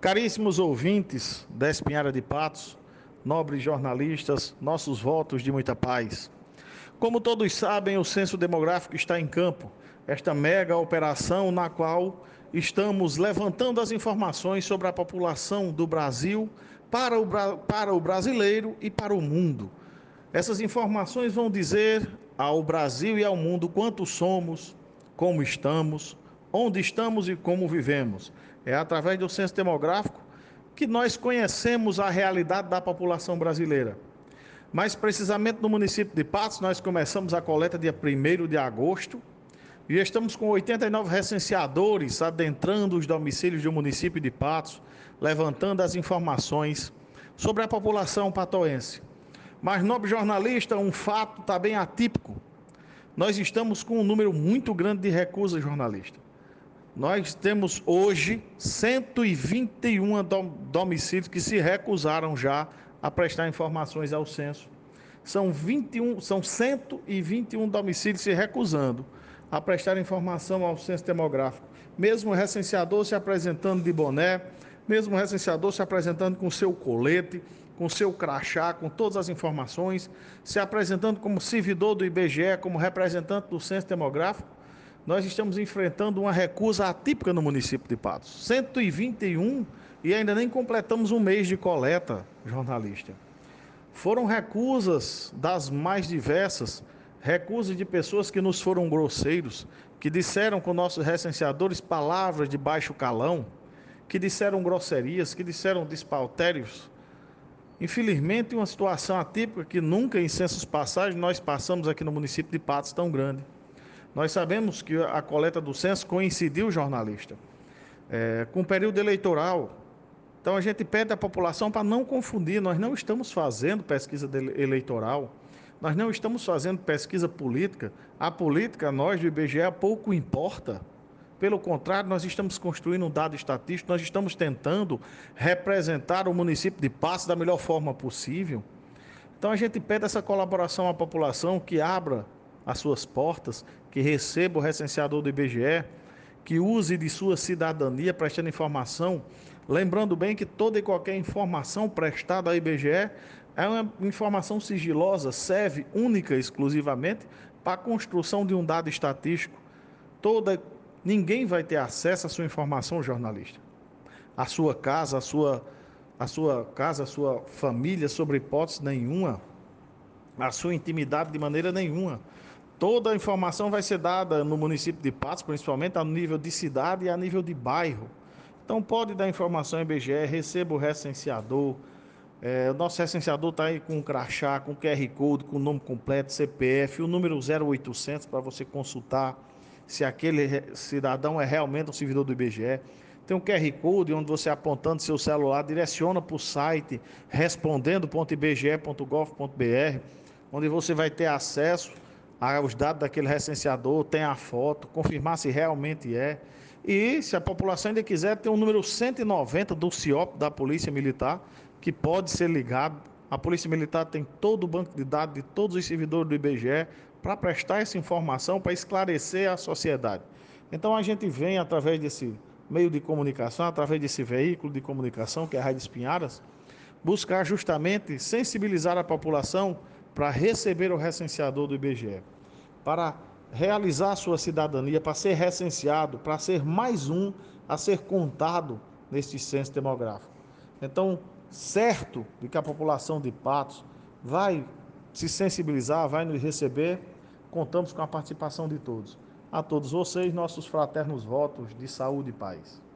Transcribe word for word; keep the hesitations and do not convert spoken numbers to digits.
Caríssimos ouvintes da Espinhara de Patos, nobres jornalistas, nossos votos de muita paz. Como todos sabem, o censo demográfico está em campo, esta mega operação na qual estamos levantando as informações sobre a população do Brasil para o, para o brasileiro e para o mundo. Essas informações vão dizer ao Brasil e ao mundo quanto somos, como estamos, onde estamos e como vivemos. É através do censo demográfico que nós conhecemos a realidade da população brasileira. Mais precisamente no município de Patos, nós começamos a coleta dia primeiro de agosto e estamos com oitenta e nove recenseadores adentrando os domicílios do município de Patos, levantando as informações sobre a população patoense. Mas, nobre jornalista, um fato está bem atípico. Nós estamos com um número muito grande de recusas, jornalista. Nós temos hoje cento e vinte e um domicílios que se recusaram já a prestar informações ao censo. São, vinte e um, são cento e vinte e um domicílios se recusando a prestar informação ao censo demográfico. Mesmo o recenseador se apresentando de boné, mesmo o recenseador se apresentando com seu colete, com seu crachá, com todas as informações, se apresentando como servidor do I B G E, como representante do censo demográfico, nós estamos enfrentando uma recusa atípica no município de Patos. cento e vinte e um e ainda nem completamos um mês de coleta, jornalista. Foram recusas das mais diversas, recusas de pessoas que nos foram grosseiros, que disseram com nossos recenseadores palavras de baixo calão, que disseram grosserias, que disseram despauterios. Infelizmente, uma situação atípica que nunca em censos passados nós passamos aqui no município de Patos tão grande. Nós sabemos que a coleta do censo coincidiu, jornalista, é, com o período eleitoral. Então a gente pede à população para não confundir, nós não estamos fazendo pesquisa eleitoral, nós não estamos fazendo pesquisa política. A política, nós do I B G E, pouco importa. Pelo contrário, nós estamos construindo um dado estatístico, nós estamos tentando representar o município de Patos da melhor forma possível. Então a gente pede essa colaboração à população, que abra as suas portas, que receba o recenseador do I B G E, que use de sua cidadania prestando informação. Lembrando bem que toda e qualquer informação prestada ao I B G E é uma informação sigilosa, serve única e exclusivamente para a construção de um dado estatístico. Toda Ninguém vai ter acesso à sua informação, jornalista. A sua casa, a sua, a sua casa, a sua família, sobre hipótese nenhuma. A sua intimidade de maneira nenhuma. Toda a informação vai ser dada no município de Patos, principalmente a nível de cidade e a nível de bairro. Então pode dar informação ao I B G E, receba o recenseador. É, o nosso recenseador está aí com o crachá, com o Q R Code, com o nome completo, C P F, o número zero oitocentos para você consultar se aquele cidadão é realmente um servidor do I B G E. Tem um Q R Code onde você, apontando seu celular, direciona para o site respondendo ponto i b g e ponto gov ponto b r, onde você vai ter acesso aos dados daquele recenseador, tem a foto, confirmar se realmente é. E se a população ainda quiser, tem o número cento e noventa do C I O P da Polícia Militar, que pode ser ligado. A Polícia Militar tem todo o banco de dados de todos os servidores do I B G E para prestar essa informação, para esclarecer a sociedade. Então a gente vem através desse meio de comunicação, através desse veículo de comunicação que é a Rádio Espinharas, buscar justamente sensibilizar a população para receber o recenseador do I B G E, para realizar a sua cidadania, para ser recenseado, para ser mais um a ser contado neste censo demográfico. Então, certo de que a população de Patos vai se sensibilizar, vai nos receber, contamos com a participação de todos. A todos vocês, nossos fraternos votos de saúde e paz.